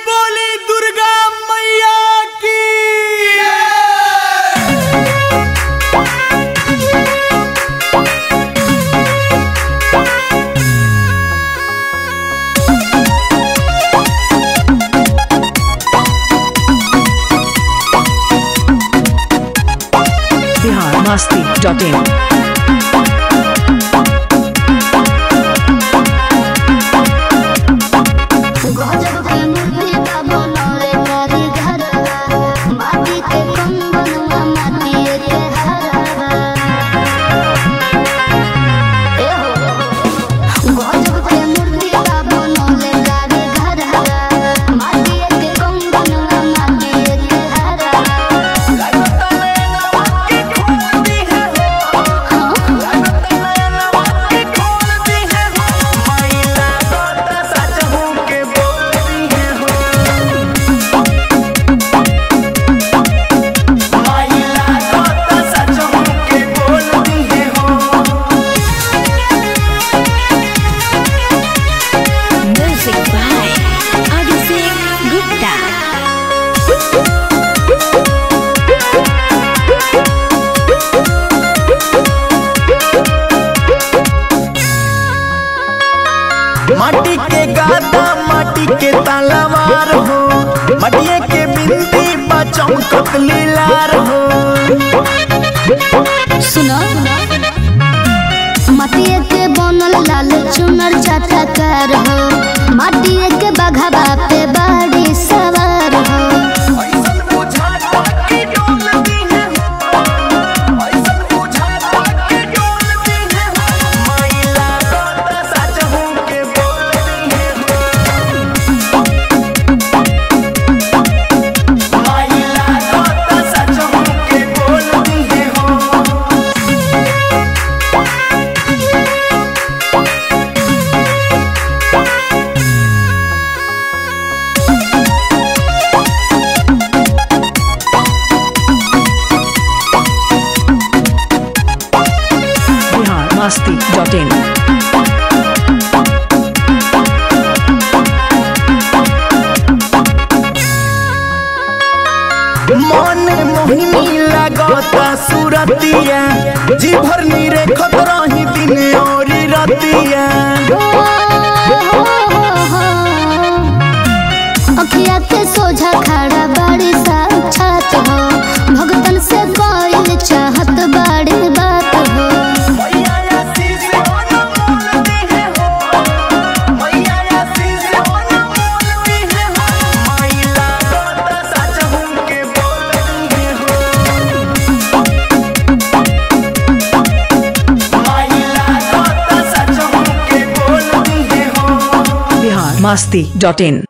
बोली दुर्गा मैया की। biharmasti.in माटी के गादा माटी के तलवार हो, मटिए के बिंदी बचौकत लीलार हो। सुनो मटिए के बनल लाल चुनर चटकार हो, मटिए के बघवा पे बाड़ी सवार हो। biharmasti.in मन मोहिनी लगता सूरतिया, जी भरनी रेखत रही दिन और रतिया। अखिया के सोझा खड़ा बाड़ी साक्षात हो, भगतन से कोई चाहत बाड़ी बात हो। biharmasti.in